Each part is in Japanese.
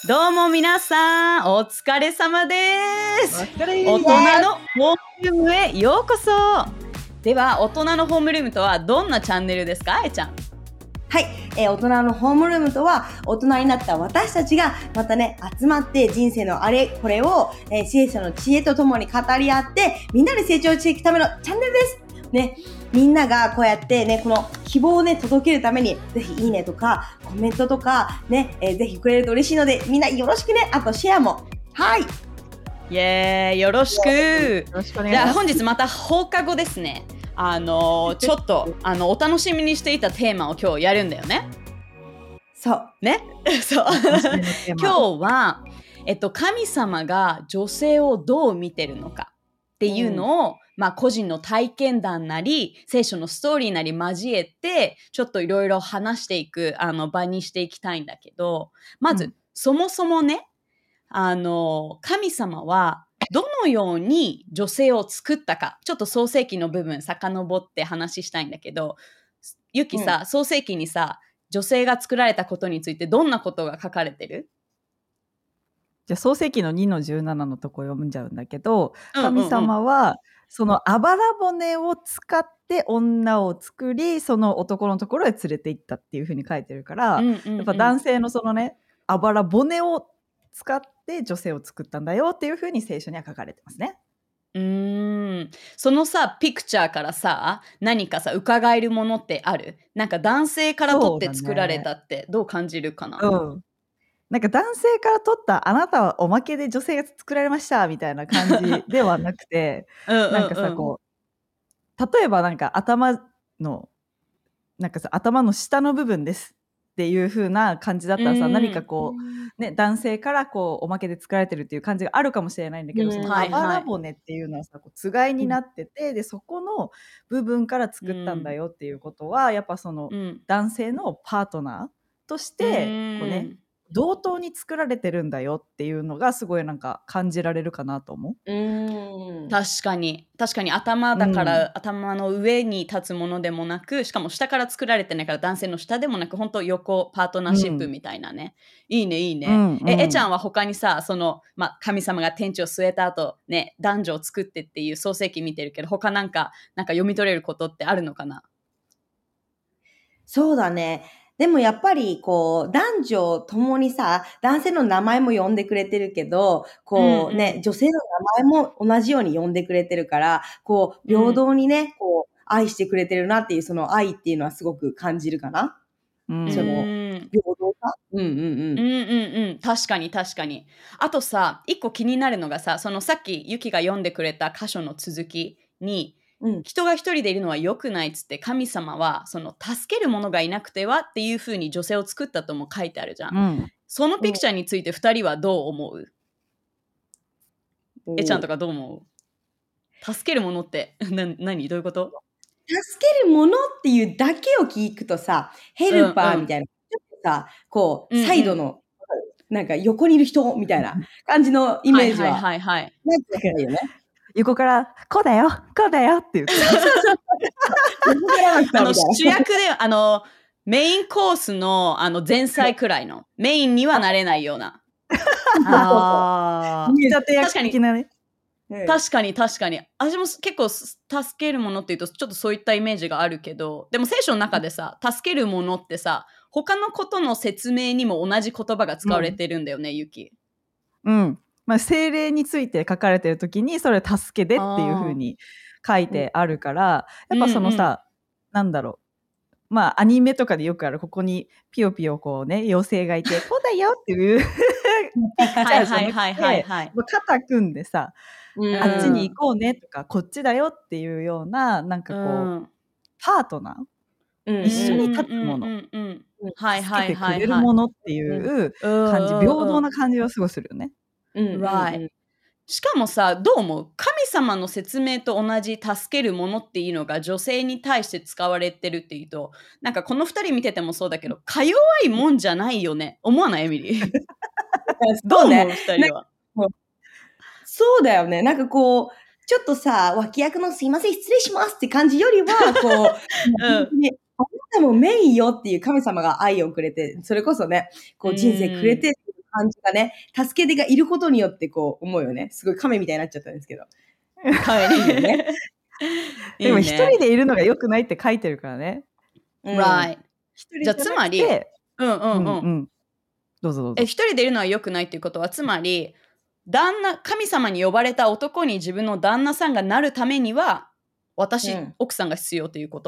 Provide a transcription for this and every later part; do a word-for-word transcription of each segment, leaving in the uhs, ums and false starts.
どうも皆さん、お疲れ様です。 お疲れ大人のホームルームへようこそ。では、大人のホームルームとはどんなチャンネルですか、あえちゃん。 はい、えー、大人のホームルームとは、大人になった私たちがまたね、集まって人生のあれこれを、えー、聖書の知恵とともに語り合って、みんなで成長していくためのチャンネルです。ね、みんながこうやってね、この希望をね、届けるために、ぜひいいねとか、コメントとか、ね、えー、ぜひくれると嬉しいので、みんなよろしくね。あとシェアも。はい。 イエーイ、よろしく。 よろしくお願いします。 じゃあ本日また放課後ですね。あのー、ちょっとあのお楽しみにしていたテーマを今日やるんだよね。 そうね。そう。今日は、えっと、神様が女性をどう見てるのかっていうのを、うん、まあ個人の体験談なり聖書のストーリーなり交えてちょっといろいろ話していくあの場にしていきたいんだけど、まず、うん、そもそもね、あの神様はどのように女性を作ったか、ちょっと創世記の部分遡って話したいんだけど、ゆきさ、うん、創世記にさ女性が作られたことについてどんなことが書かれてる？ じゃあ創世記のにのじゅうななのとこ読んじゃうんだけど、神様はそのあばら骨を使って女を作り、その男のところへ連れて行ったっていうふうに書いてるから、うんうんうん、やっぱ男性のそのねあばら骨を使って女性を作ったんだよっていうふうに聖書には書かれてますね。 うーん、そのさピクチャーからさ何かさ伺えるものってある？なんか男性から取って作られたってどう感じるかな？ うん、なんか男性から取ったあなたはおまけで女性が作られましたみたいな感じではなくてうんうん、うん、なんかさこう例えばなんか頭のなんかさ頭の下の部分ですっていう風な感じだったらさ、何かこうね男性からこうおまけで作られてるっていう感じがあるかもしれないんだけど、そのあばら骨っていうのはさこうつがいになってて、でそこの部分から作ったんだよっていうことは、やっぱその男性のパートナーとしてこうね同等に作られてるんだよっていうのがすごいなんか感じられるかなと思う。 うーん、確かに確かに頭だから、うん、頭の上に立つものでもなく、しかも下から作られてないから男性の下でもなく、本当横パートナーシップみたいなね、うん、いいねいいね、うんうん、ええちゃんは他にさその、まあ、神様が天地を据えた後ね男女を作ってっていう創世記見てるけど、他なんかなんか読み取れることってあるのかな？ そうだね。でもやっぱりこう男女ともにさ、男性の名前も呼んでくれてるけど、こうね、うんうん、女性の名前も同じように呼んでくれてるから、こう平等にね、うん、こう愛してくれてるなっていうその愛っていうのはすごく感じるかな。うん、その平等さ。うんうんうん。 うんうんうん。確かに確かに。あとさ、一個気になるのがさ、そのさっきゆきが読んでくれた箇所の続きに。うん、人が一人でいるのは良くないっつって、神様はその助ける者がいなくてはっていう風に女性を作ったとも書いてあるじゃん、うん、そのピクチャーについてふたりはどう思う？うん、えちゃんとかどう思う？助ける者ってな何どういうこと？ 助ける者っていうだけを聞くとさ、ヘルパーみたいな、うんうん、ちょっとさこうサイドの、うんうん、なんか横にいる人みたいな感じのイメージは、はいはいはいはい、なんかないよね。 横からこうだよこうだよって言ってあの主役であのメインコースのあの前菜くらいのメインにはなれないようなあ確かにね、 確かに確かに私も結構助けるものっていうとちょっとそういったイメージがあるけど、でも聖書の中でさ助けるものってさ他のことの説明にも同じ言葉が使われてるんだよね、うん、ゆき。 うんまあ、精霊について書かれてる時にそれ助けでっていう風に書いてあるから、やっぱそのさ、うんうん、なんだろうまあアニメとかでよくあるここにピヨピヨこうね妖精がいてこうだよっていうはいはいはいはいはい、 肩組んでさ、うん、あっちに行こうねとかこっちだよっていうようななんかこう、うん、パートナー、うん、一緒に立つもの、助けてくれるものっていう感じ、平等な感じはすごいするよね。 うん、right. しかもさどう思う？神様の説明と同じ助けるものっていうのが女性に対して使われてるっていうと、なんかこのふたり見ててもそうだけどか弱いもんじゃないよね、思わないエミリー？どう思うふたりは？ そうだよね。なんかこうちょっとさ脇役のすいません失礼しますって感じよりはこう、うん、あなたもメインよっていう神様が愛をくれて、それこそねこう人生くれて感じがね、助け手がいることによってこう思うよね。すごい亀みたいになっちゃったんですけど。 亀にね。 でも一人でいるのが良くないって書いてるからね。 うん、right。じゃあつまり、 うんうんうん。うんうん、どうぞどうぞ。 え、一人でいるのは良くないっていうことは、つまり、旦那、神様に呼ばれた男に自分の旦那さんがなるためには、私、うん、奥さんが必要ということ？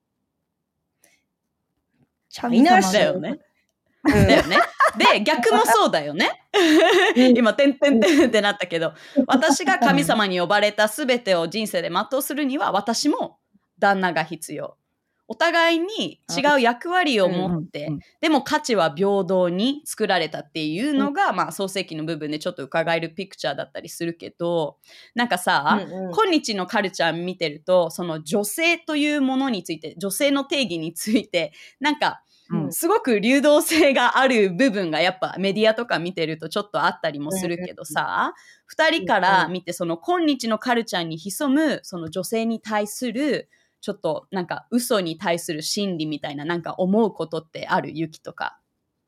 神様だよね。だよね。で、逆もそうだよね。今、てんてんてんってなったけど、私が神様に呼ばれたすべてを人生で全うするには、私も旦那が必要。お互いに違う役割を持って、うんうんうん、でも価値は平等に作られたっていうのが、うん、まあ創世記の部分でちょっと伺えるピクチャーだったりするけど、なんかさ、うんうん、今日のカルチャー見てると、その女性というものについて、女性の定義について、なんか、うん、すごく流動性がある部分がやっぱメディアとか見てるとちょっとあったりもするけどさ、二、うん、人から見てその今日のカルチャーに潜むその女性に対するちょっとなんか嘘に対する心理みたいななんか思うことってある？ユキとか。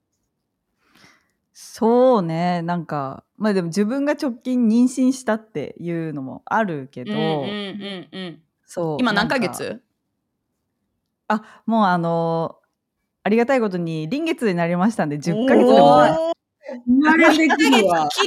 そうね、なんかまあでも自分が直近妊娠したっていうのもあるけど、うんうんうんうん、 そう今何ヶ月？ あ、もうあのありがたいことに臨月になりましたんでじゅっかげつでございます。 生まれてくるわ。 切った。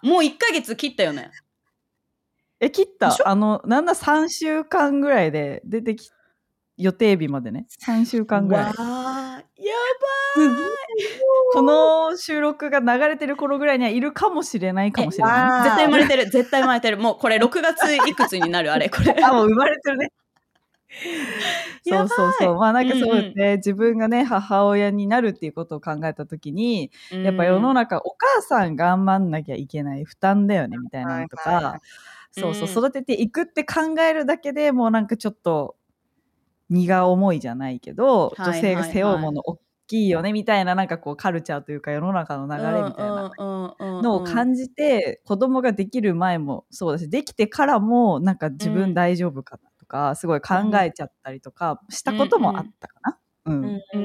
もういっかげつ切ったよね。 え、切った。あの、なんださんしゅうかんぐらいで出てき、予定日までね。さんしゅうかんぐらい。わー、 やばー。 この収録が流れてる頃ぐらいにはいるかもしれないかもしれない。 絶対生まれてる。絶対生まれてる。もうこれろくがついくつになるあれこれ。 あ、もう生まれてるね。そうそうそう。まあなんかそうですね、うんうん、自分がね、母親になるっていうことを考えたときに、うん、やっぱ世の中、お母さん頑張んなきゃいけない負担だよね、みたいなのとか、はいはいはい、そうそう、育てていくって考えるだけでもうなんかちょっと荷が重いじゃないけど、はいはいはい、女性が背負うもの大きいよねみたいななんかこうカルチャーというか世の中の流れみたいなのを感じて、子供ができる前もそうだし、できてからもなんか自分大丈夫かなとか、うん、すごい考えちゃったりとかしたこともあったかな。うんうんうん、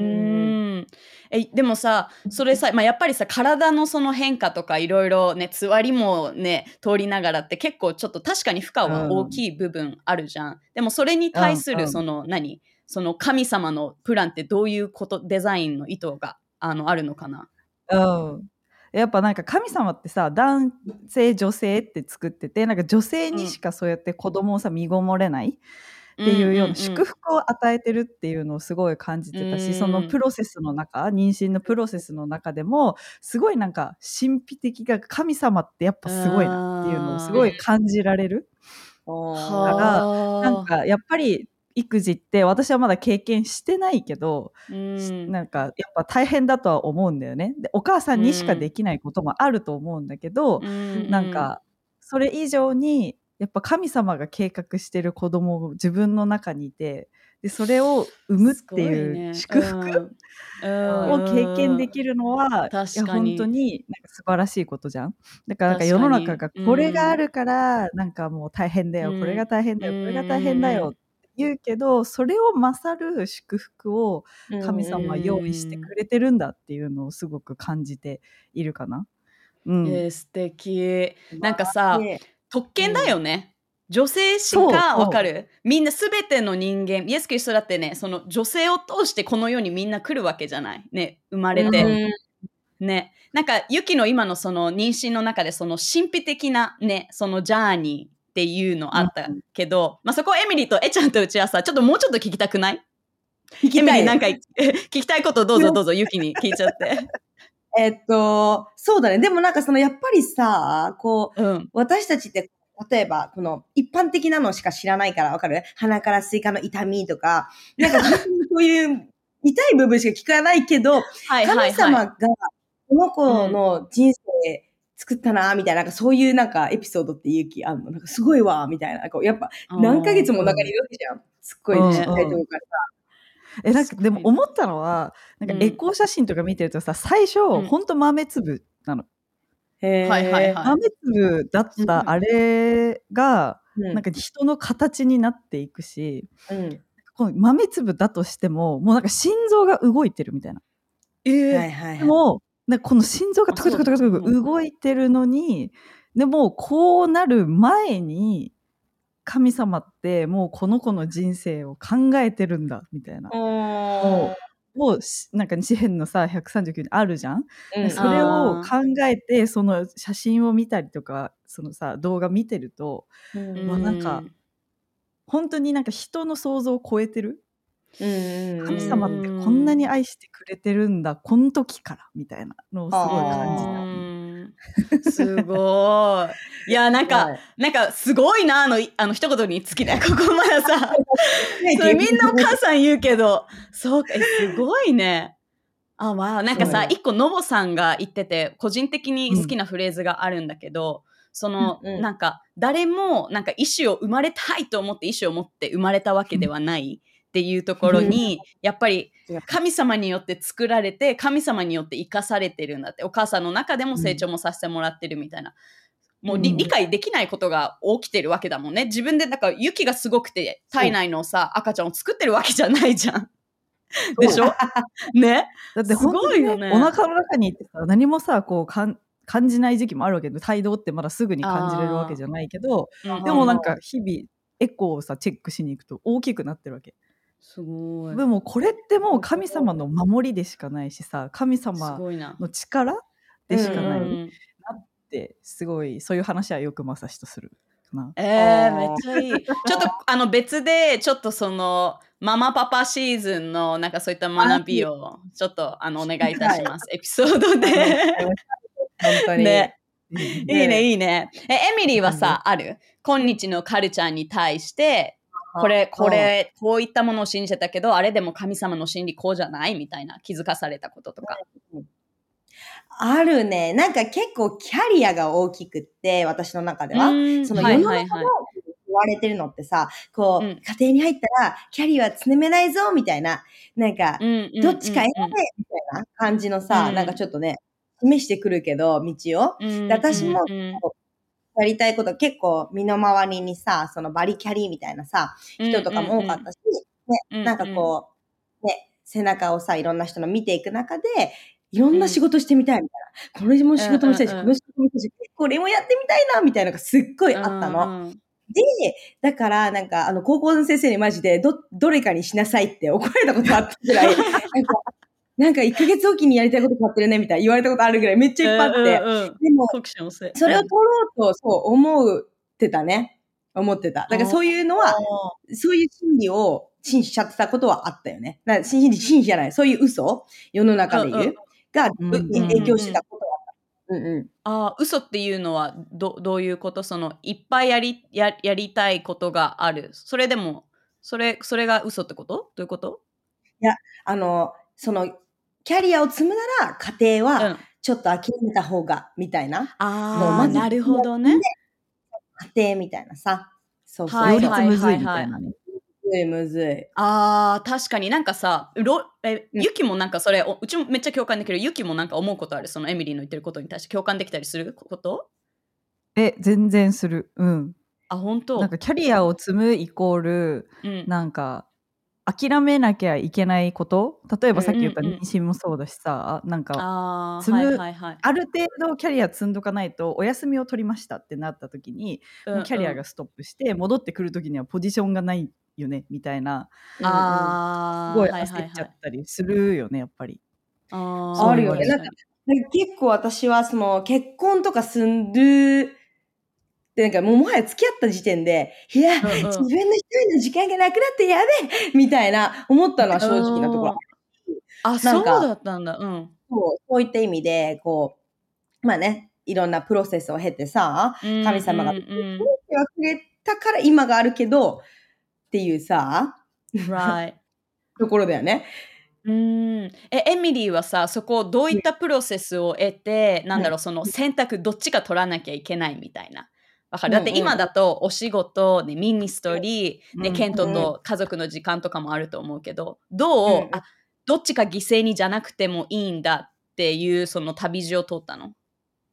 えでもさそれさ、まあ、やっぱりさ体のその変化とかいろいろねつわりもね通りながらって結構ちょっと確かに負荷は大きい部分あるじゃん、うん、でもそれに対するその、うんうん、何その神様のプランってどういうことデザインの意図が あの、あるのかな。 うん、やっぱなんか神様ってさ男性女性って作っててなんか女性にしかそうやって子供をさ身ごもれないっていうような祝福を与えてるっていうのをすごい感じてたし、うんうん、そのプロセスの中妊娠のプロセスの中でもすごいなんか神秘的が神様ってやっぱすごいなっていうのをすごい感じられるからなんかやっぱり育児って私はまだ経験してないけど、うん、なんかやっぱ大変だとは思うんだよね。でお母さんにしかできないこともあると思うんだけど、うん、なんかそれ以上にやっぱ神様が計画してる子供を自分の中にいてでそれを産むっていう祝福、ね、うん、を経験できるのは、いや本当になんか素晴らしいことじゃん。だからなんか世の中がこれがあるから、うん、なんかもう大変だよ、うん、これが大変だよ、これが大変だよって言うけど、それを勝る祝福を神様は用意してくれてるんだっていうのをすごく感じているかな。 うん、えー、素敵。なんかさ、特権だよね。うん、女性しかわかる。みんなすべての人間、イエス・キリストだってね、その女性を通してこの世にみんな来るわけじゃない。ね、生まれて。うん、ね。なんか、ユキの今のその妊娠の中でその神秘的なね、そのジャーニーっていうのあったけど、うん、まあそこエミリーとエちゃんとうちはさ、ちょっともうちょっと聞きたくない？聞きたい。エミリーなんか聞きたいことどうぞどうぞユキに聞いちゃって。 えっと、そうだね。でもなんかそのやっぱりさ、こう、うん、私たちって例えばこの一般的なのしか知らないからわかる？鼻からスイカの痛みとか、なんかそういう痛い部分しか聞かないけど、はいはいはい、神様がこの子の人生作ったなみたいな、なんかそういうなんかエピソードっていう気あるの？なんかすごいわみたいな。なんかやっぱ何ヶ月も中にいるわけじゃん。すっごいちっちゃいとこからさ。 えなんかでも思ったのはなんかエコー写真とか見てるとさ、最初、うん、ほんと豆粒なの。 へはいはいはい、 豆粒だったあれが、うん、なんか人の形になっていくし、うん、この豆粒だとしてももうなんか心臓が動いてるみたいな。 えー、 でもでこの心臓がトクトクトクトク動いてるのに、でもこうなる前に神様ってもうこの子の人生を考えてるんだみたいな。もうもうなんか詩編のさひゃくさんじゅうきゅうにあるじゃん、うん、それを考えてその写真を見たりとかそのさ動画見てると、うん、まあ、なんか本当になんか人の想像を超えてる、うん、神様ってこんなに愛してくれてるんだこの時からみたいなのをすごい感じた。 すごい。いやなんかなんかすごいなあのあの一言に尽きないここまでさそれみんなお母さん言うけどそうかすごいね。あわなんかさ一個のぼさんが言ってて個人的に好きなフレーズがあるんだけど、うん、その、うん、なんか誰もなんか意思を生まれたいと思って意思を持って生まれたわけではない。うんっていうところにやっぱり神様によって作られて神様によって生かされてるんだって、お母さんの中でも成長もさせてもらってるみたいな、もう 理,、うん、理解できないことが起きてるわけだもんね。自分でなんか雪がすごくて体内のさ赤ちゃんを作ってるわけじゃないじゃんでしょね。 だって本当に、ね、すごいよね。お腹の中にいてさ何もさこうかん感じない時期もあるわけで、胎動ってまだすぐに感じれるわけじゃないけど、でもなんか日々エコーをさチェックしに行くと大きくなってるわけ。 すごい。 でもこれってもう神様の守りでしかないしさ、神様の力でしかない、うん、なってすごいそういう話はよくまさしとするかな。 えー、めっちゃいい。ちょっとあの別でちょっとそのママパパシーズンのなんかそういった学びをちょっとあのお願いいたします、はい、エピソードで本当に、 ね、いいねいいね。えエミリーはさ、ある今日のカルチャーに対してこれ、これ、こういったものを信じてたけど、あれでも神様の真理こうじゃないみたいな気づかされたこととか。 あるね。なんか結構キャリアが大きくって、私の中では。その世の中の言われてるのってさ、こう、うん、家庭に入ったらキャリアは詰めないぞ、みたいな。なんか、どっちか選べ、みたいな感じのさ、うん、なんかちょっとね、示してくるけど、道を。うん、で私も、うんやりたいこと結構身の回りにさ、そのバリキャリーみたいなさ、人とかも多かったし、ね、なんかこう、ね、背中をさ、いろんな人の見ていく中で、いろんな仕事してみたいみたいな。これも仕事もしたいし、この仕事もしたいし、これもやってみたいな、みたいなのがすっごいあったの。で、だからなんか、あの、高校の先生にマジで、ど、どれかにしなさいって怒られたことあったぐらい、なんか、なんかいっかげつおきにやりたいこと変わってるねみたいな言われたことあるぐらいめっちゃいっぱいあって。うんうんうん、でも、それを取ろうとそう思ってたね。思ってた。だからそういうのは、そういう心理を信じちゃってたことはあったよね。だから信じ、信じじゃない。そういう嘘世の中で言う、うんうん、が影響してたことはあった。うんうん、 ああ、嘘っていうのはど、どういうこと？そのいっぱいやり、や、やりたいことがある。それでも、それ、それが嘘ってこと？どういうこと？ いや、あの、その、キャリアを積むなら家庭はちょっと諦めた方が、みたいな。うん、 ああ、なるほどね。 家庭みたいなさ。 そうそう。両立むずいみたいなね。 むずいむずい。 ああ、確かになんかさ、ろえユキもなんかそれ、うちもめっちゃ共感できる。ユキもなんか思うことある。そのエミリーの言ってることに対して共感できたりすること？ え、全然する。うん。 あ、本当？ なんかキャリアを積むイコール、うん、なんか、諦めなきゃいけないこと、例えばさっき言った妊娠もそうだしさ、うんうんうん、なんか積む、はいはいはい、ある程度キャリア積んどかないとお休みを取りましたってなった時に、うんうん、もうキャリアがストップして戻ってくる時にはポジションがないよねみたいな、 あすごい焦っちゃったりするよね、やっぱり。 あるよね。なんか結構私はその結婚とかするで、なんかもうもはや付き合った時点で、いや、うんうん、自分の一人の時間がなくなってやべえみたいな思ったのは正直なところ。 あ、そうだったんだ。うん。 そう、そういった意味で、こう、まあね、いろんなプロセスを経てさ、神様が、うんうんうん、忘れたから今があるけど、っていうさ、 right. ところだよね。 うんえエミリーはさ、そこどういったプロセスを得て、うん、なんだろう、その選択どっちか取らなきゃいけないみたいな。わかる。だって今だとお仕事、ね、ミニストリー、ね、ケントと家族の時間とかもあると思うけど、どう、あ、どっちか犠牲にじゃなくてもいいんだっていうその旅路を通ったの？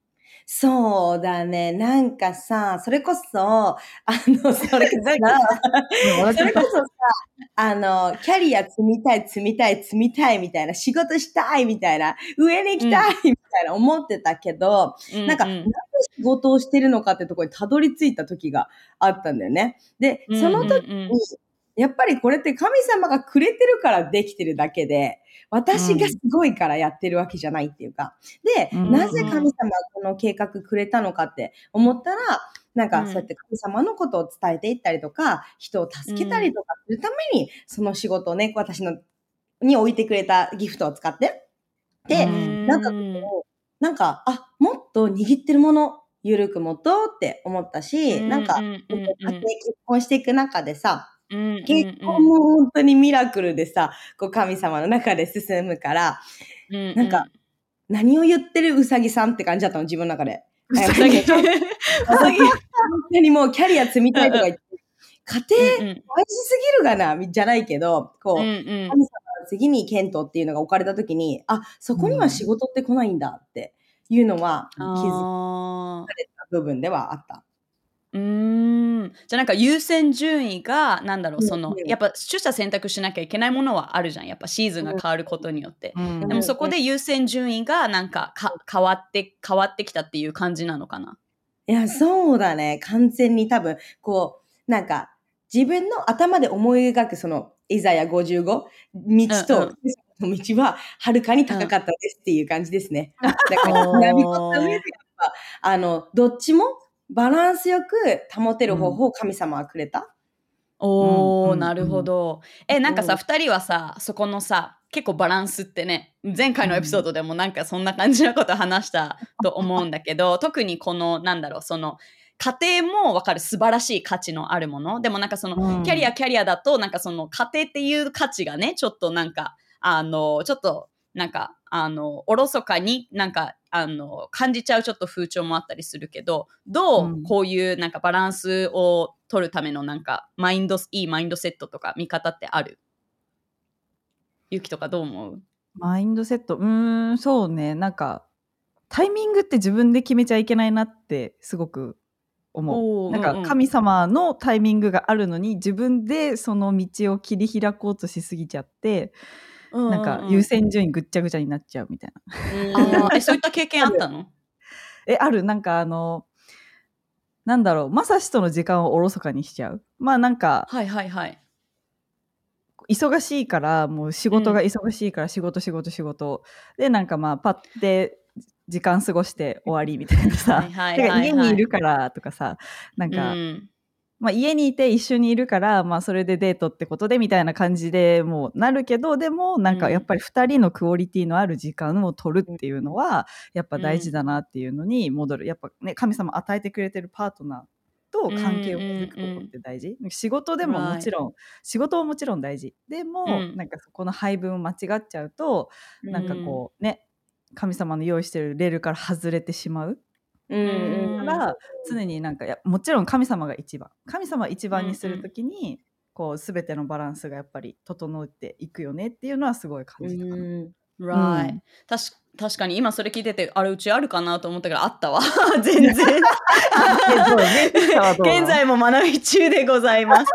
そうだね。なんかさ、それこそ、あの、それこそさ、それこそさ、あの、キャリア積みたい、積みたい、積みたいみたいな、仕事したいみたいな、上に行きたいみたいな思ってたけど、うん、なんか、うんうん、なぜ仕事をしてるのかってところにたどり着いた時があったんだよね。で、その時に、うんうんうん、やっぱりこれって神様がくれてるからできてるだけで、私がすごいからやってるわけじゃないっていうか。で、うん、なぜ神様がこの計画くれたのかって思ったら、なんかそうやって神様のことを伝えていったりとか、人を助けたりとかするために、その仕事をね、私の、に置いてくれたギフトを使って。で、なんかこう、なんか、あ、もっと握ってるもの、ゆるく持とうって思ったし、なんか、結婚していく中でさ、うんうんうん、結婚も本当にミラクルでさ、こう神様の中で進むから、うんうん、なんか、何を言ってるうさぎさんって感じだったの、自分の中で。うさぎ。うさぎ。本当にもうキャリア積みたいとか言って、家庭大事すぎるがな、じゃないけど、こう、うんうん、神様の次にケントっていうのが置かれたときに、あ、そこには仕事って来ないんだっていうのは気づかれた部分ではあった。 うーん。じゃあなんか優先順位が、なんだろう、その、やっぱ取捨選択しなきゃいけないものはあるじゃん。やっぱシーズンが変わることによって。うん、でもそこで優先順位がなんかか変わって、変わってきたっていう感じなのかな。 いや、そうだね。完全に多分、こう、なんか、自分の頭で思い描くその、イザヤごじゅうご、道と、うんうん、道は、はるかに高かったですっていう感じですね。うん、だから、ナビ取った上で、やっぱ、あの、どっちも、バランスよく保てる方法を神様はくれた。うん、 おー、うん、なるほど。え、なんかさ、二人はさ、そこのさ、結構バランスってね、前回のエピソードでもなんかそんな感じのこと話したと思うんだけど、特にこの、なんだろう、その、家庭もわかる素晴らしい価値のあるもの。でもなんかその、キャリアキャリアだと、なんかその家庭っていう価値がね、ちょっとなんか、あの、ちょっと、なんか、あの、おろそかになんか、あの、感じちゃうちょっと風潮もあったりするけど、どうこういうなんかバランスを取るためのなんか、マインド、いいマインドセットとか見方ってある？ゆきとかどう思う？ マインドセット、うーん、そうね、なんか、タイミングって自分で決めちゃいけないなってすごく思う。なんか神様のタイミングがあるのに、自分でその道を切り開こうとしすぎちゃって、うんうん、なんか優先順位ぐっちゃぐちゃになっちゃうみたいな。あえそういった経験あったの？ えある。なんかあのなんだろう、まさしとの時間をおろそかにしちゃう。まあなんかはいはいはい。 忙しいからもう仕事が忙しいから仕事仕事仕事、うん、でなんかまあパッて時間過ごして終わりみたいなさ、はいはいはいはい、家にいるからとかさ、なんか、うんまあ、家にいて一緒にいるから、まあ、それでデートってことでみたいな感じでもうなるけど、でもなんかやっぱりふたりのクオリティのある時間を取るっていうのはやっぱ大事だなっていうのに戻る。やっぱね、神様与えてくれてるパートナーと関係を築くことって大事、うんうんうん、仕事でももちろん、right. 仕事ももちろん大事でも、うん、なんかそこの配分を間違っちゃうと、うん、なんかこうね、神様の用意してるレールから外れてしまう、うん、だから常になんか、いやもちろん神様が一番神様一番にするときに、うんうん、こう全てのバランスがやっぱり整っていくよねっていうのはすごい感じたかな、うん right. うん、確, 確かに今それ聞いてて、あれうちあるかなと思ったけどあったわ全然現在も学び中でございます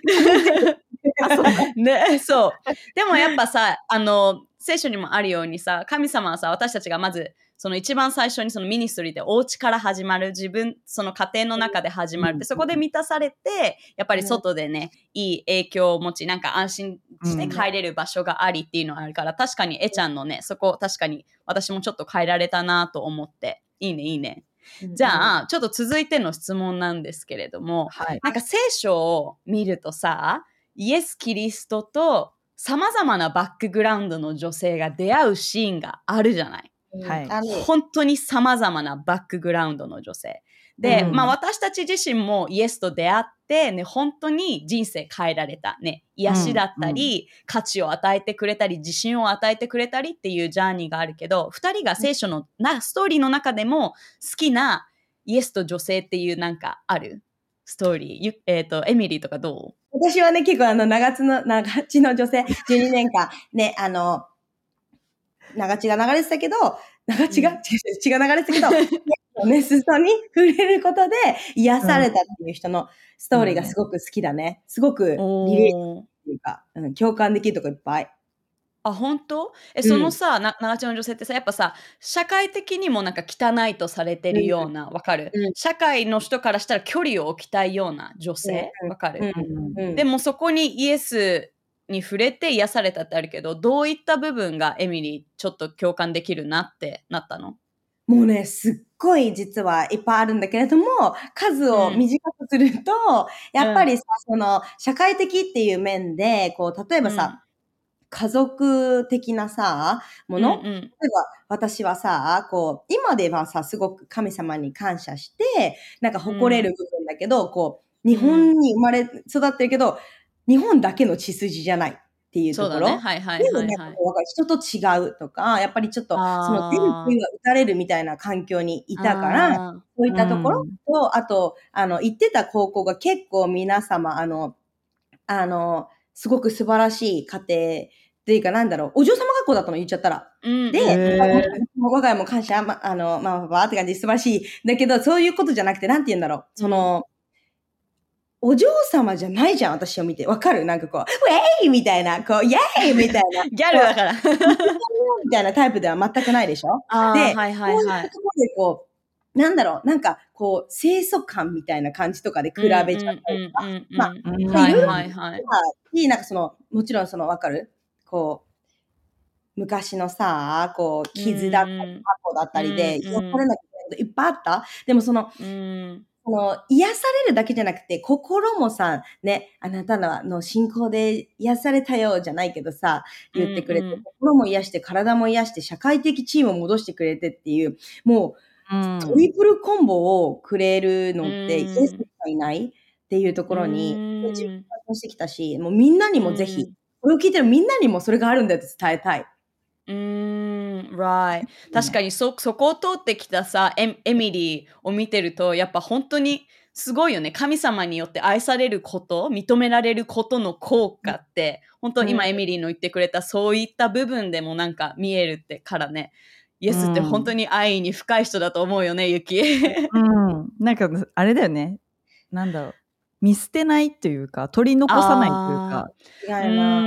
ね、そうでもやっぱさ、あの聖書にもあるようにさ、神様はさ、私たちがまずその一番最初にそのミニストリーでお家から始まる、自分その家庭の中で始まるって、そこで満たされて、やっぱり外でね、いい影響を持ち、なんか安心して帰れる場所がありっていうのがあるから、確かにえちゃんのね、そこ確かに私もちょっと変えられたなと思って、いいねいいね。じゃあちょっと続いての質問なんですけれども、はい、なんか聖書を見るとさ、イエス・キリストとさまざまなバックグラウンドの女性が出会うシーンがあるじゃない、はい、本当にさまざまなバックグラウンドの女性で、うんまあ、私たち自身もイエスと出会って、ね、本当に人生変えられた、ね、癒しだったり、うんうん、価値を与えてくれたり自信を与えてくれたりっていうジャーニーがあるけど、ふたりが聖書のなストーリーの中でも好きなイエスと女性っていうなんかあるストーリー、えーと、エミリーとかどう？ 私はね、結構あの、長津の、長地の女性、じゅうにねんかん、ね、あの、長血が流れてたけど、長血が、うん、血が流れてたけど、 ね、裾に触れることで癒されたっていう人のストーリーがすごく好きだね。すごくリレートっていうか、うん、共感できるとこいっぱい。 あ、本当？え、そのさ、な長地の女性ってさ、やっぱさ、社会的にもなんか汚いとされてるような、わかる、 うん、 社会の人からしたら距離を置きたいような女性、わかる、でもそこにイエスに触れて癒されたってあるけど、どういった部分がエミリーちょっと共感できるなってなったの？ もうね、すっごい実はいっぱいあるんだけれども、数を短くすると、うん、やっぱりさ、その、社会的っていう面で、こう、例えばさ、うん、家族的なさ、もの、うんうん、例えば私はさ、こう、今ではさ、すごく神様に感謝して、なんか誇れる部分だけど、うん、こう、日本に生まれ育ってるけど、日本だけの血筋じゃないっていうところ。そうだね。はいはいはいはい。人と違うとか、やっぱりちょっと、その出る杭は打たれるみたいな環境にいたから、そういったところと、うん、あと、あの、行ってた高校が結構皆様、あの、あの、すごく素晴らしい家庭、っていうかなんだろう、お嬢様学校だったの言っちゃったら。うん、で、我が家も感謝、ま、あの、まあ、まあ、って感じで素晴らしい。だけど、そういうことじゃなくて、なんて言うんだろう。その、うん、お嬢様じゃないじゃん、私を見て。わかる？なんかこう、ウェイみたいな、こう、イェーイみたいな。 ギャルだから。 みたいなタイプでは全くないでしょ？で、はいはいはい。こういうところでこう、なんだろう、なんか、こう、清楚感みたいな感じとかで比べちゃったりとか。まあ、いろいろはいはいはい。なんかその、もちろんその、わかる？こう、昔のさ、こう、傷だったり、過去だったりで、癒されなきゃいけないこといっぱいあった。でもその、うん、その、癒されるだけじゃなくて、心もさ、ね、あなたの信仰で癒されたよ、じゃないけどさ、言ってくれて、うんうん、心も癒して、体も癒して、社会的地位も戻してくれてっていう、もう、うん、トリプルコンボをくれるのって、イエスしかいないっていうところに、自分がしてきたし、もうみんなにもぜひ、これを聞いてるみんなにもそれがあるんだよって伝えたい。 うーん、right。確かにそ、そこを通ってきたさ、エ、エミリーを見てると、やっぱ本当にすごいよね。神様によって愛されること、認められることの効果って、本当今エミリーの言ってくれたそういった部分でもなんか見えるってからね。イエスって本当に愛に深い人だと思うよね、ユキ。 うん。なんかあれだよね。なんだろう。見捨てないというか、取り残さないというか。 違いな。 うん。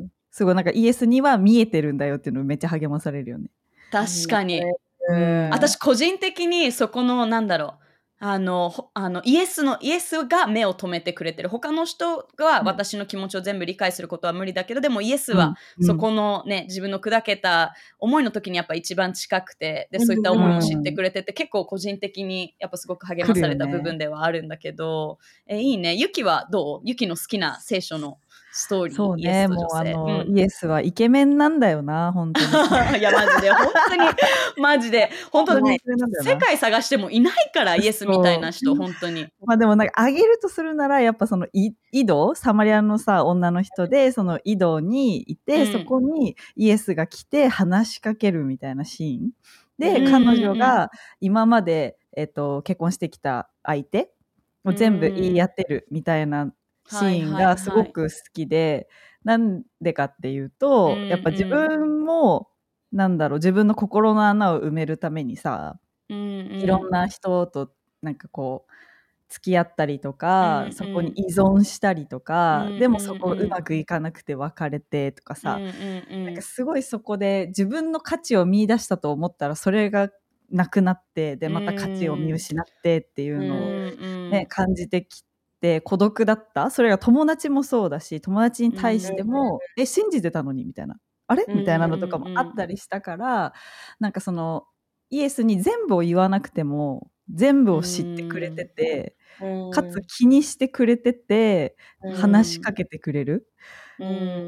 すごいなんかイエスには見えてるんだよっていうのめっちゃ励まされるよね。 確かに。うん、私個人的にそこのなんだろう。あの、あのイエスのイエスが目を留めてくれてる。他の人が私の気持ちを全部理解することは無理だけど、でもイエスはそこのね、自分の砕けた思いの時にやっぱ一番近くて、でそういった思いも知ってくれてて、結構個人的にやっぱすごく励まされた部分ではあるんだけど、ね、えいいね。ユキはどう？ユキの好きな聖書のストーリー。 そうね、もうあの、うん、イエスはイケメンなんだよな、本当に。 いや、マジで、本当に、マジで、本当に、世界探してもいないから、イエスみたいな人、本当に。 まあでもなんか、あげるとするなら、やっぱその、井戸、サマリアのさ、女の人で、その井戸にいて、うん、そこにイエスが来て話しかけるみたいなシーン。で、うん、彼女が今まで、えっと、結婚してきた相手を全部言い合ってるみたいな、シーンがすごく好きで、はいはいはい、なんでかっていうと、うんうん、やっぱ自分もなんだろう、自分の心の穴を埋めるためにさ、うんうん、いろんな人となんかこう付き合ったりとか、うんうん、そこに依存したりとか、うんうん、でもそこうまくいかなくて別れてとかさ、うんうんうん、なんかすごいそこで自分の価値を見出したと思ったらそれがなくなって、でまた価値を見失ってっていうのを、ね、うん、感じてきて、孤独だった。それが友達もそうだし、友達に対しても、うん、え信じてたのにみたいな、あれみたいなのとかもあったりしたから、なんかそのイエスに全部を言わなくても全部を知ってくれてて、うん、かつ気にしてくれてて、うん、話しかけてくれる、うん、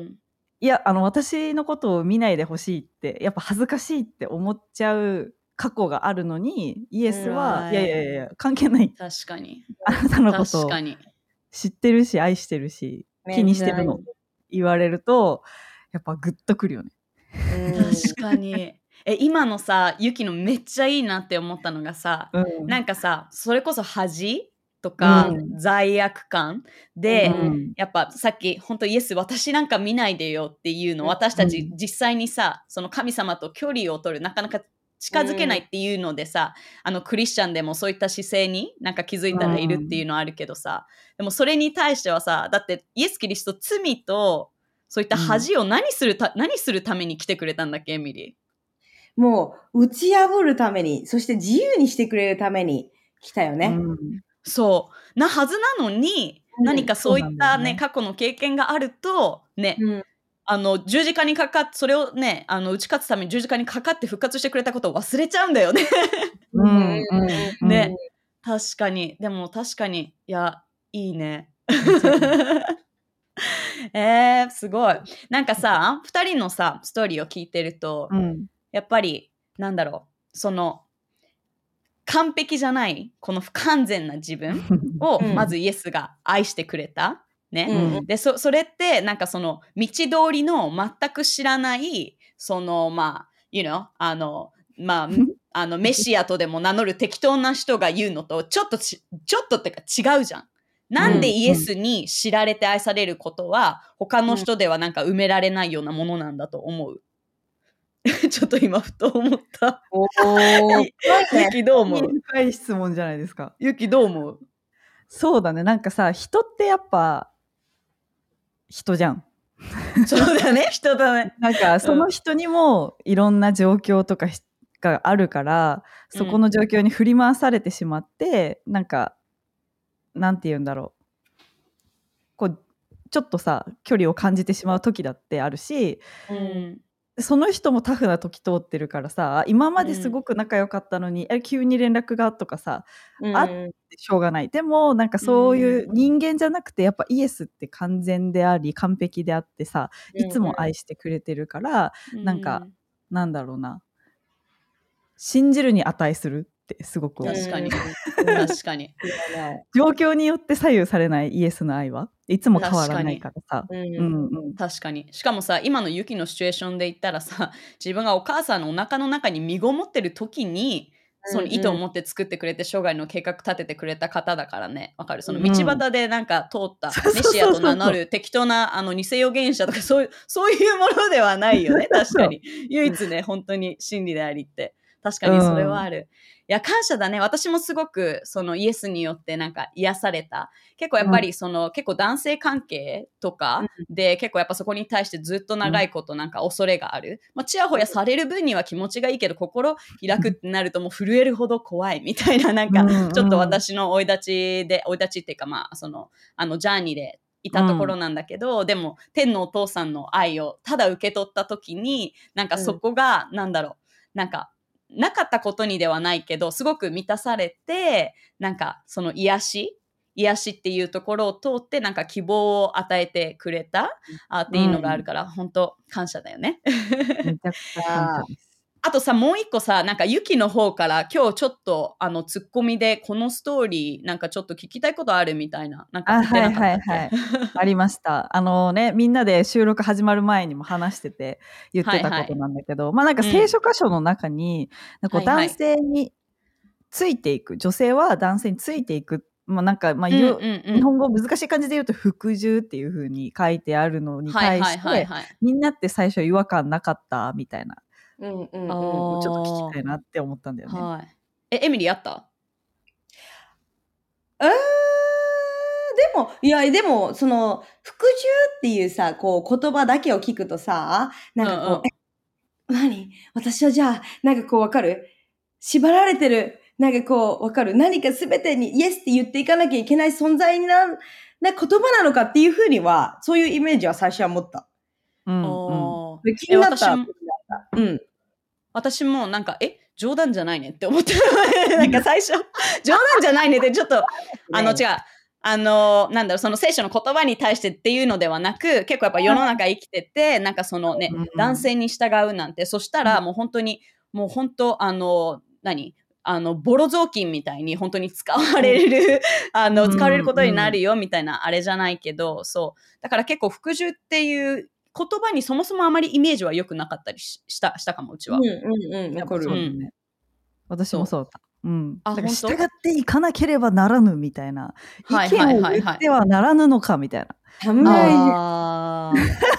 いやあの私のことを見ないでほしいってやっぱ恥ずかしいって思っちゃう過去があるのに、イエスは、うん、いやいやいや関係ない、 確かにあなたのことを知ってるし愛してるし気にしてるの言われるとやっぱグッとくるよね。 確かにえ今のさユキのめっちゃいいなって思ったのがさ、うん、なんかさそれこそ恥とか、うん、罪悪感で、うん、やっぱさっき本当イエス私なんか見ないでよっていうの、私たち実際にさその神様と距離を取るなかなか近づけないっていうのでさ、うん、あのクリスチャンでもそういった姿勢になんか気づいたらいるっていうのあるけどさ、うん、でもそれに対してはさ、だってイエス・キリスト罪とそういった恥を何するた、うん、何するために来てくれたんだっけ、エミリー。もう打ち破るために、そして自由にしてくれるために来たよね。うん、 そうなはずなのに、うん、何かそういったね、ね過去の経験があるとね、うん、あの十字架にかかって、それをね、あの打ち勝つために十字架にかかって復活してくれたことを忘れちゃうんだよね。 うんうん、 ね、確かに。でも確かに、いや、いいね。えー、すごい。なんかさ、ふたりのさ、ストーリーを聞いてると、うん、やっぱり、なんだろう、その、完璧じゃない、この不完全な自分を、まずイエスが愛してくれた。ね。うん、で、そ、それって、なんかその、道通りの全く知らない、その、まあ、you know、あの、まあ、あの、メシアとでも名乗る適当な人が言うのと、ちょっとち、ちょっとってか違うじゃん。なんでイエスに知られて愛されることは、他の人ではなんか埋められないようなものなんだと思う。ちょっと今ふと思った。おー。ゆきどう思う？ 深い質問じゃないですか。 ゆきどう思う？ そうだね。なんかさ、人ってやっぱ、人じゃん。 そうだね、人だね。 なんかその人にもいろんな状況とかがあるから、うん、そこの状況に振り回されてしまって、なんか、なんて言うんだろう。こう、ちょっとさ、距離を感じてしまう時だってあるし、うん、その人もタフな時通ってるからさ、今まですごく仲良かったのに、うん、え急に連絡がとかさ、うん、あってしょうがない。でもなんかそういう人間じゃなくて、やっぱイエスって完全であり完璧であってさ、いつも愛してくれてるから、うん、なんかなんだろうな、信じるに値するってすごく思う。 確かに確かに状況によって左右されないイエスの愛はいつも変わらないからさ。 確かに、うんうん、確かに。しかもさ、今のユキのシチュエーションで言ったらさ、自分がお母さんのお腹の中に身ごもってる時にその意図を持って作ってくれて生涯の計画立ててくれた方だからね。わかる？その道端でなんか通ったメシアと名乗る適当なあの偽預言者とかそういう、そういうものではないよね。確かに。唯一ね、本当に真理でありって。確かにそれはある。うん、いや、感謝だね。私もすごくそのイエスによってなんか癒された。結構やっぱりその、うん、結構男性関係とかで、うん、結構やっぱそこに対してずっと長いことなんか恐れがある。まあ、ちやほやされる分には気持ちがいいけど、心開くってなるともう震えるほど怖いみたいな、なんかちょっと私の生い立ちで、生い立ちっていうかまあ、その、あのジャーニーでいたところなんだけど、うん、でも天のお父さんの愛をただ受け取った時に、なんかそこが、なんだろう、なんか、なかったことにではないけど、すごく満たされて、なんかその癒し、癒しっていうところを通って、なんか希望を与えてくれた、あっていうのがあるから、うん、本当感謝だよね。 めちゃくちゃ感謝です。 あとさ、もう一個さ、なんかユキの方から今日ちょっとあのツッコミでこのストーリーなんかちょっと聞きたいことあるみたいな、なんか言ってなかったっけ？ あ、はいはいはい、ありました。あのね、みんなで収録始まる前にも話してて言ってたことなんだけど、はいはい、まあなんか聖書箇所の中に、うん、なんか男性についていく、はいはい、女性は男性についていく、まあなんかまあ、うんうんうん、日本語難しい感じで言うと服従っていう風に書いてあるのに対して、はいはいはいはい、みんなって最初違和感なかったみたいな。うんうんうん、ちょっと聞きたいなって思ったんだよね。 はい、え、エミリーあった？ えー、でも、いや、でも、その、服従っていうさ、こう、言葉だけを聞くとさ、なんかこう、うんうん、え、何？私はじゃあ、なんかこう、わかる？縛られてる、なんかこう、わかる？何か全てにイエスって言っていかなきゃいけない存在な、な言葉なのかっていうふうには、そういうイメージは最初は持った。 うんうん、 気になった。うん。 私もなんか、え、冗談じゃないねって思ってなんか最初、冗談じゃないねってちょっと、あの違う、あの、なんだろう、その聖書の言葉に対してっていうのではなく、結構やっぱ世の中生きてて、なんかそのね、男性に従うなんて、そしたらもう本当に、もう本当、あの、何あの、ボロ雑巾みたいに本当に使われる、あの、使われることになるよみたいなあれじゃないけど、そう。だから結構服従っていう言葉にそもそもあまりイメージは良くなかったりし た, したかも、うちは。 うんうんうん、わかる、 うんね。私もそうだ。うん。だから従っていかなければならぬみたいな。意見を言ってはならぬのかみたいな。 はいはいはいはい、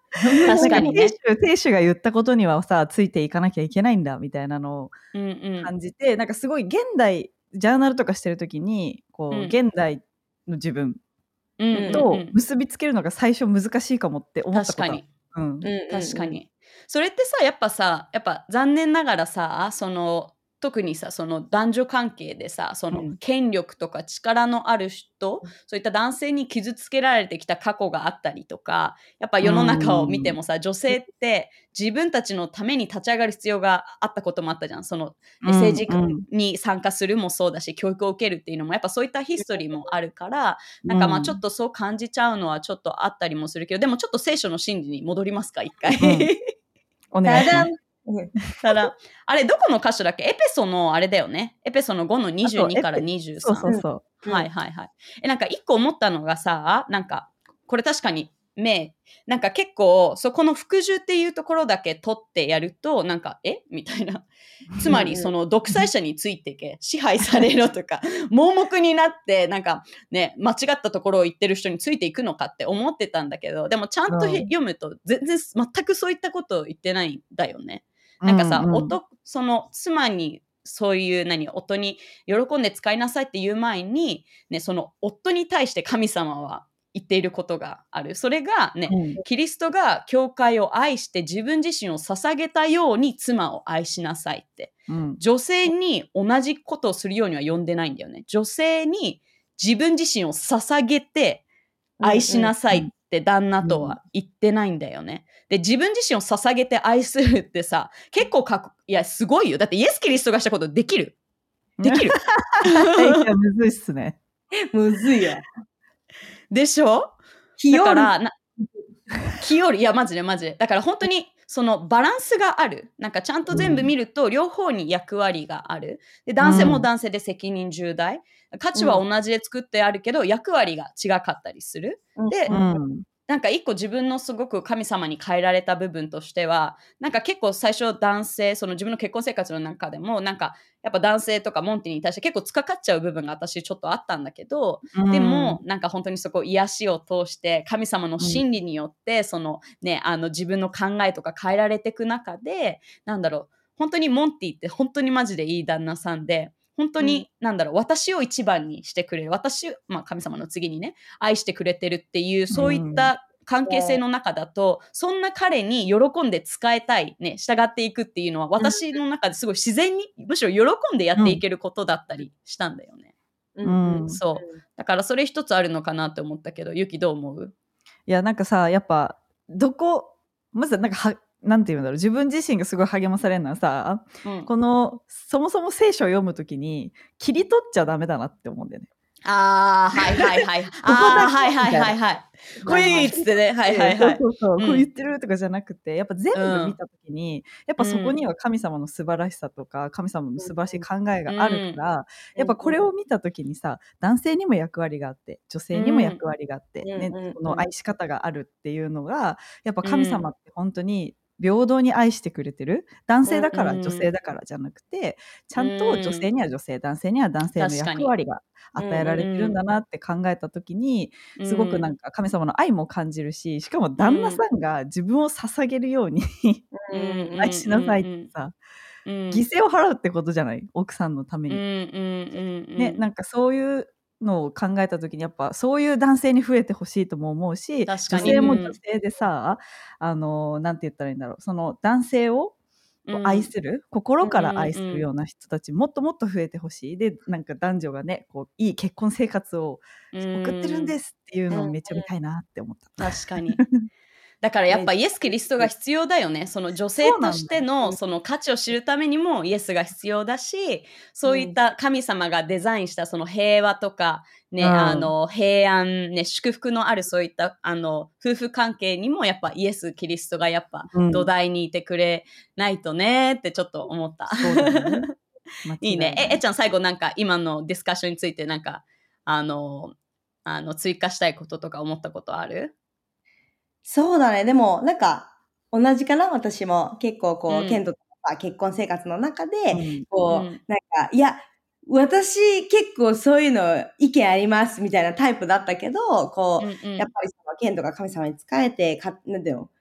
確かにね。 亭主が言ったことにはさ、ついていかなきゃいけないんだみたいなのを感じて、うんうん、なんかすごい現代、ジャーナルとかしてるときに、こう、うん、現代の自分と結びつけるのが最初難しいかもって思ったこと。 確かに。うん、確かに。それってさ、やっぱさ、やっぱ残念ながらさ、その、特にさ、その男女関係でさ、その権力とか力のある人、うん、そういった男性に傷つけられてきた過去があったりとか、やっぱ世の中を見てもさ、うん、女性って自分たちのために立ち上がる必要があったこともあったじゃん。その、うん、政治に参加するもそうだし、教育を受けるっていうのも、やっぱそういったヒストリーもあるから、なんかまあちょっとそう感じちゃうのはちょっとあったりもするけど、でもちょっと聖書の真理に戻りますか、一回。 うん、お願いします。 ただあれどこの箇所だっけ？エペソのあれだよね。エペソのごのにじゅうにからにじゅうさん。 そうそうそう。 はいはいはい。えなんか一個思ったのがさ、なんかこれ確かに目なんか結構そこの服従っていうところだけ取ってやるとなんかえみたいな。つまりその独裁者についてけ支配されろとか盲目になってなんかね間違ったところを言ってる人についていくのかって思ってたんだけど、でもちゃんと読むと全然全くそういったことを言ってないんだよね。なんかさ、うんうん、夫その妻にそういう何夫に喜んで使いなさいって言う前に、ね、その夫に対して神様は言っていることがある。それがね、うん、キリストが教会を愛して自分自身を捧げたように妻を愛しなさいって、うん、女性に同じことをするようには呼んでないんだよね。女性に自分自身を捧げて愛しなさいって旦那とは言ってないんだよね。で、自分自身を捧げて愛するってさ、結構かっこいや、すごいよ。だってイエス・キリストがしたことできるできるいや、むずいっすね。 むずいや。 でしょ？だからな、清る。いや、マジでマジで。だから本当に、そのバランスがある。なんかちゃんと全部見ると、両方に役割がある。で、男性も男性で責任重大。価値は同じで作ってあるけど、役割が違かったりする。で、うんなんか一個自分のすごく神様に変えられた部分としては、なんか結構最初男性、その自分の結婚生活の中でも、なんかやっぱ男性とかモンティに対して結構つかかっちゃう部分が私ちょっとあったんだけど、うん、でもなんか本当にそこ癒しを通して神様の真理によって、うん、そのね、あの自分の考えとか変えられていく中で、なんだろう、本当にモンティって本当にマジでいい旦那さんで、本当に、うん、なんだろう、私を一番にしてくれる。私、まあ神様の次にね、愛してくれてるっていう、そういった関係性の中だと、うん、そんな彼に喜んで使えたい、ね、従っていくっていうのは、私の中ですごい自然に、むしろ喜んでやっていけることだったりしたんだよね。うんうん、そう。だからそれ一つあるのかなって思ったけど、ゆきどう思う？ いや、なんかさ、やっぱ、どこ、まずなんかは、なんていうんだろう、自分自身がすごい励まされるのはさ、うん、このそもそも聖書を読むときに切り取っちゃダメだなって思うんだよね。 ああ、はいはいはい。ああ、はいはいはいはい。こういうっつってね、はいはいはい。 そうそうそう、うん、こう言ってるとかじゃなくて、やっぱ全部見たときに、うん、やっぱそこには神様の素晴らしさとか、神様の素晴らしい考えがあるから、うん、やっぱこれを見たときにさ、男性にも役割があって、女性にも役割があって、うん、ね、この愛し方があるっていうのが、やっぱ神様って本当に、平等に愛してくれてる。男性だから女性だからじゃなくて、ちゃんと女性には女性、男性には男性の役割が与えられてるんだなって考えたときに、すごくなんか神様の愛も感じるし、しかも旦那さんが自分を捧げるように愛しなさいってさ、犠牲を払うってことじゃない？奥さんのために。ね、なんかそういうのを考えた時にやっぱそういう男性に増えてほしいとも思うし、女性も女性でさ、うん、あのなんて言ったらいいんだろう、その男性を愛する、うん、心から愛するような人たち、うん、もっともっと増えてほしい。でなんか男女がねこういい結婚生活を送ってるんですっていうのをめっちゃ見たいなって思った。 うん、確かにだからやっぱイエス・キリストが必要だよね。その女性としてのその価値を知るためにもイエスが必要だし、そういった神様がデザインしたその平和とか、ね、うん、あの平安、ね、祝福のあるそういったあの夫婦関係にもやっぱイエス・キリストがやっぱ土台にいてくれないとねってちょっと思った。そうだね、いいね。え、えっちゃん最後なんか今のディスカッションについてなんかあのあの追加したいこととか思ったことある？ そうだね。でも、なんか、同じかな私も。結構、こう、うん、ケントとか結婚生活の中で、うん、こう、うん、なんか、いや、私、結構そういうの意見ありますみたいなタイプだったけど、こう、うんうん、やっぱりそのケントが神様に仕えて、かなんていうの、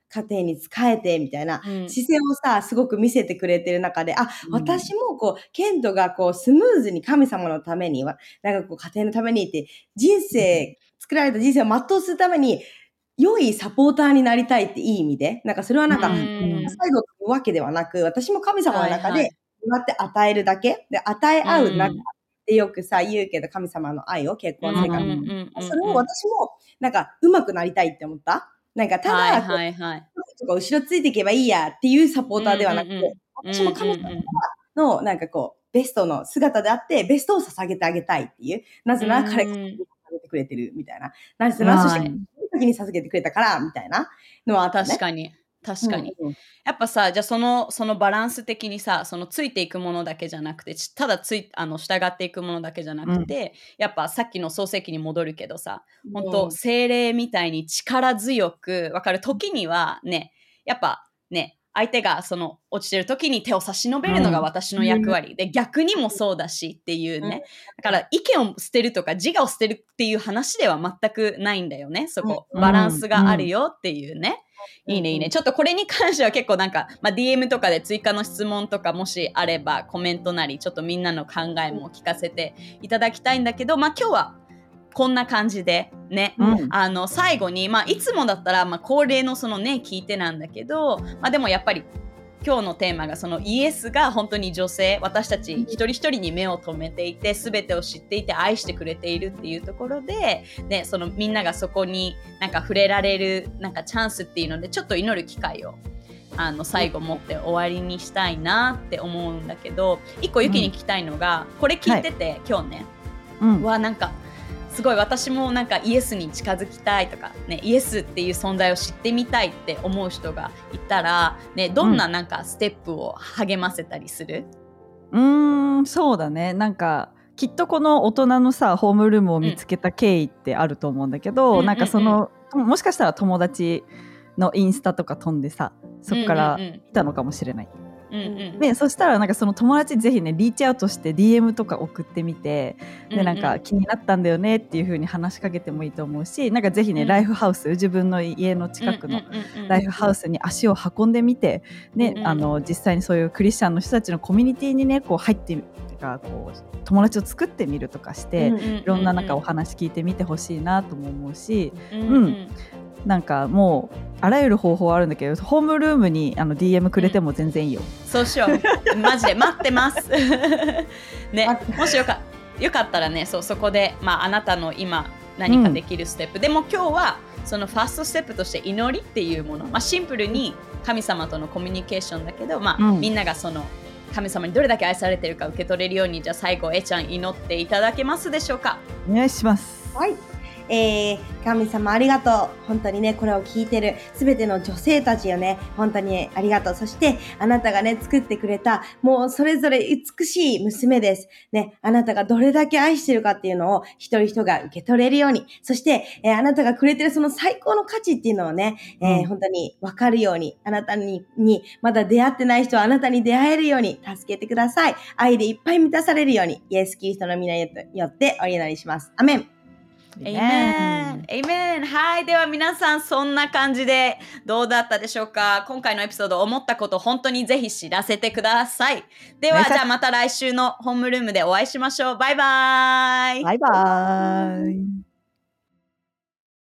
家庭に仕えてみたいなうん姿勢をさ、すごく見せてくれてる中で、あ、 うん私もこう、ケントがこう、スムーズに神様のために、わなんかこう、家庭のためにって、人生、作られた人生を全うするために、良いサポーターになりたいっていい意味で、なんかそれはなんか、 うんうん最後のわけではなく、私も神様の中で、 はいはいこうやって与えるだけで、与え合う仲っうんてよくさ、言うけど、神様の愛を結婚生活、 うんうんうんうんそれを私も、なんか、上手くなりたいって思った。なんか、ただ、 はいはいはいとか後ろついていけばいいやっていうサポーターではなくて、 うんうんうん私も神様の、なんかこう、ベストの姿であって、ベストを捧げてあげたいっていう。なぜなら彼が捧げてくれてるみたいな。なぜなら、そして、先に捧げてくれたから、みたいなのはあったね。 確かに。確かに、 うんうん、 やっぱさ、じゃあそのそのバランス的にさ、そのついていくものだけじゃなくて、ただついあの従っていくものだけじゃなくて、うん、やっぱさっきの創世記に戻るけどさ、本当、うん、精霊みたいに力強くわかる時にはね、やっぱね、相手がその落ちてる時に手を差し伸べるのが私の役割、うん、で逆にもそうだしっていうね、だから意見を捨てるとか自我を捨てるっていう話では全くないんだよね。そこバランスがあるよっていうね、うん、いいねいいね。ちょっとこれに関しては結構なんか、まあ、ディーエム とかで追加の質問とかもしあればコメントなりちょっとみんなの考えも聞かせていただきたいんだけど、まあ今日はこんな感じでね、うん、あの最後に、まあ、いつもだったら、まあ、恒例のそのね聞いてなんだけど、まあ、でもやっぱり今日のテーマがそのイエスが本当に女性、私たち一人一人に目を留めていて全てを知っていて愛してくれているっていうところで、ね、そのみんながそこになんか触れられるなんかチャンスっていうのでちょっと祈る機会をあの最後持って終わりにしたいなって思うんだけど、一個ユキに聞きたいのが、うん、これ聞いてて、はい、今日ね、うん、わなんかすごい私もなんかイエスに近づきたいとか、ね、イエスっていう存在を知ってみたいって思う人がいたら、ね、どんななんかステップを励ませたりする？ うーん、そうだね。なんかきっとこの大人のさホームルームを見つけた経緯ってあると思うんだけど、うん、なんかその、うんうんうん、もしかしたら友達のインスタとか飛んでさそっから来たのかもしれない。うんうんうんうんうん、でそしたらなんかその友達ぜひねリーチアウトして ディーエム とか送ってみて、でなんか気になったんだよねっていう風に話しかけてもいいと思うし、なんかぜひね、うん、ライフハウス、自分の家の近くのライフハウスに足を運んでみて、ね、うんうん、あの実際にそういうクリスチャンの人たちのコミュニティにねこう入ってかこう友達を作ってみるとかして、うんうんうんうん、いろんななんかお話聞いてみてほしいなとも思うし、うんうんうん、なんかもうあらゆる方法あるんだけどホームルームにあの ディーエム くれても全然いいよ、 うん、そうしようマジで待ってますね、もしよか、よかったらね そ, そこで、まあ、あなたの今何かできるステップ、うん、でも今日はそのファーストステップとして祈りっていうもの、まあ、シンプルに神様とのコミュニケーションだけど、まあうん、みんながその神様にどれだけ愛されているか受け取れるように、じゃあ最後えちゃん祈っていただけますでしょうか？ お願いします。 はい、えー、神様ありがとう。本当にねこれを聞いてるすべての女性たちよね、本当にありがとう。そしてあなたがね作ってくれたもうそれぞれ美しい娘ですね。あなたがどれだけ愛してるかっていうのを一人一人が受け取れるように、そして、えー、あなたがくれてるその最高の価値っていうのをね、えーうん、本当に分かるように、あなたににまだ出会ってない人はあなたに出会えるように助けてください。愛でいっぱい満たされるようにイエスキリストの皆によってお祈りします。アメン。 エイメン、エイメン。はい、では皆さんそんな感じでどうだったでしょうか？今回のエピソード思ったこと本当にぜひ知らせてください。ではじゃあまた来週のホームルームでお会いしましょう。バイバイ。 バイバイ。